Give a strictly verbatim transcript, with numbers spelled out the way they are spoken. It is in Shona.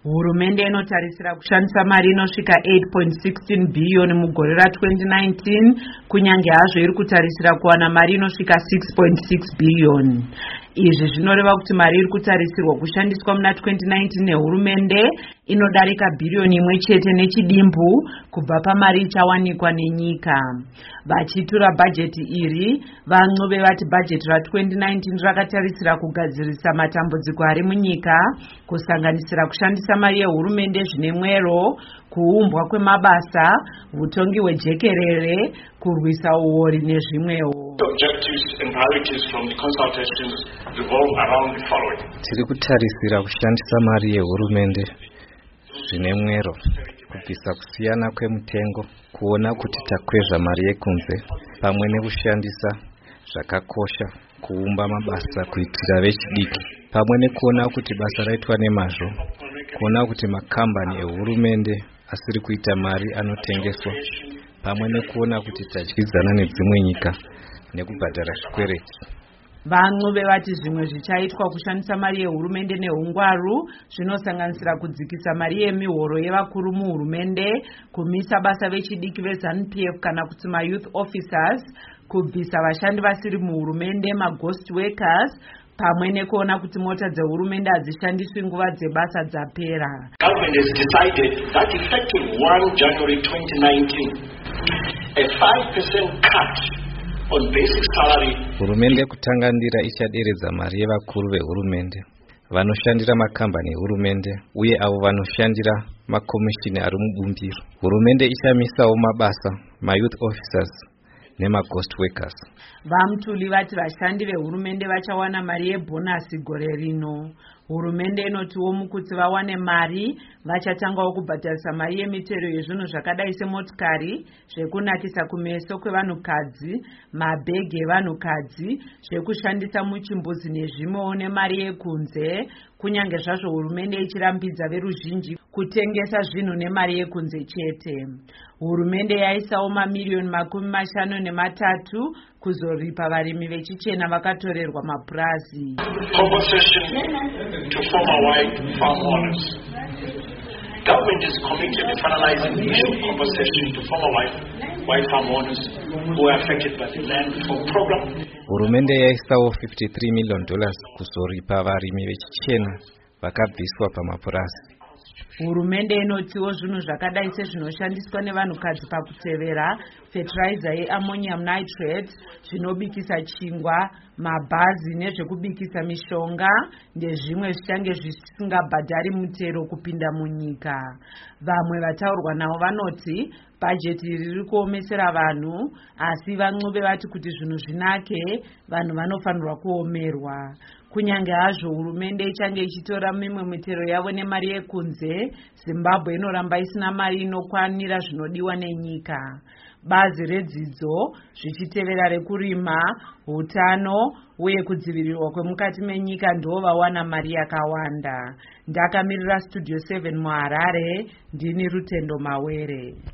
Hurumende inotarisira kushandisa mari inosvika eight point one six billion mugore ra twenty nineteen kunyange hazvo iri kutarisira kuwana mari inosvika six point six billion. Izvi zvinoreva kuti mari iri kutarisirwa kushandiswa muna twenty nineteen nehurumende inodarika bhiriyoni imwe chete nechidimbu kubva pamari ichawanikwa nenyika. Vachitura bhajeti iri, van'ove vati bhajeti ra twenty nineteen rakatarisira kugadzirisa matambudziko ari munyika, kusanganisira kushandisa mari yehurumende zvine mwero, kuumbwa kwemabasa, utongi hwejekerere, kurwisa uori nezvimwewo. Tiri kutarisira kushandisa mari yehurumende zvine mwero, kubvisa kusiyana kwemutengo, kuona kuti takwezva mari yekunze, pamwe nekushandisa zvakakosha kuumba mabasa kuitira vechidiki, pamwe nekuona kuti basa raitwa nemazvo, kuona kuti makambani ehurumende asiri kuita mari anotengeswa, pamwe nekuona kuti tadyidzana nedzimwe nyika nekubhadhara zvikwereti. Van'ove vati zvimwe zvichaitwa kushandisa mari yehurumende nehungwaru zvinosanganisira kudzikisa mari yemihoro yevakuru muhurumende, kumisa basa vechidiki veZANU P F kana kuti maYouth Officers, kubvisa vashandi vasiri muhurumende maghost workers, pamwe nekuona kuti mota dzehurumende hadzishandiswi nguva dzebasa dzapera. Government has decided that effective one January twenty nineteen, a five percent cut on basic salary. Hurumende kutangandira ichaderedza mari yevakuru vehurumende, vanoshandira makambani ehurumende uye avo vanoshandira makomishini ari mubumbiro. Hurumende ichamisawo mabasa maYouth Officers nemaghost workers. Vamtuli vati vashandi vehurumende vachawana mari yebhonasi gore rino. Hurumende inotiwo mukuti vawane mari vachatangawo kubhadharisa mari yemitero yezvinhu zvakadai semotikari, zvekunakisa kumeso kwevanhukadzi, mabhegi evanhukadzi, zvekushandisa muchimbuzi nezvimwewo nemari yekunze, kunyange zvazvo hurumende ichirambidza veruzhinji kutengesa zvinhu nemari yekunze chete. Hurumende yaisawo mamiriyoni makumi mashanu nematatu kuzoripa varimi vechichena vakatorerwa mapurazi. To former white farm owners. Government is committed to finalizing the issue of compensation to former white, white farm owners who are affected by the land reform program. Hurumende yaisawo fifty-three million dollars kuzoripa varimi vechichena vakabviswa pamapurazi. Hurumende inotiwo zvinhu zvakadai sezvinoshandiswa nevanhukadzi pakutevera, fertilizer yeammonium nitrate, zvinobikisa chingwa, mabhazi nezvekubikisa mishonga ndezvimwe zvichange zvisingabhadhari mutero kupinda munyika. Vamwe vataurwa navo vanoti bhajeti iri riri kuomesera vanhu, asi van'ove vati kuti zvinhu zvinake vanhu vanofanirwa kuomerwa. Kunyange hazvo hurumende ichange ichitora mimwe mitero yavo nemari yekunze, Zimbabwe inoramba isina mari inokwanira zvinodiwa nenyika. Bazi redzidzo, zvichitevera rekurima, hutano uye kudzivirirwa kwemukati menyika ndo vawana mari yakawanda. Ndakamirira Studio seven muHarare, ndini Rutendo Mawere.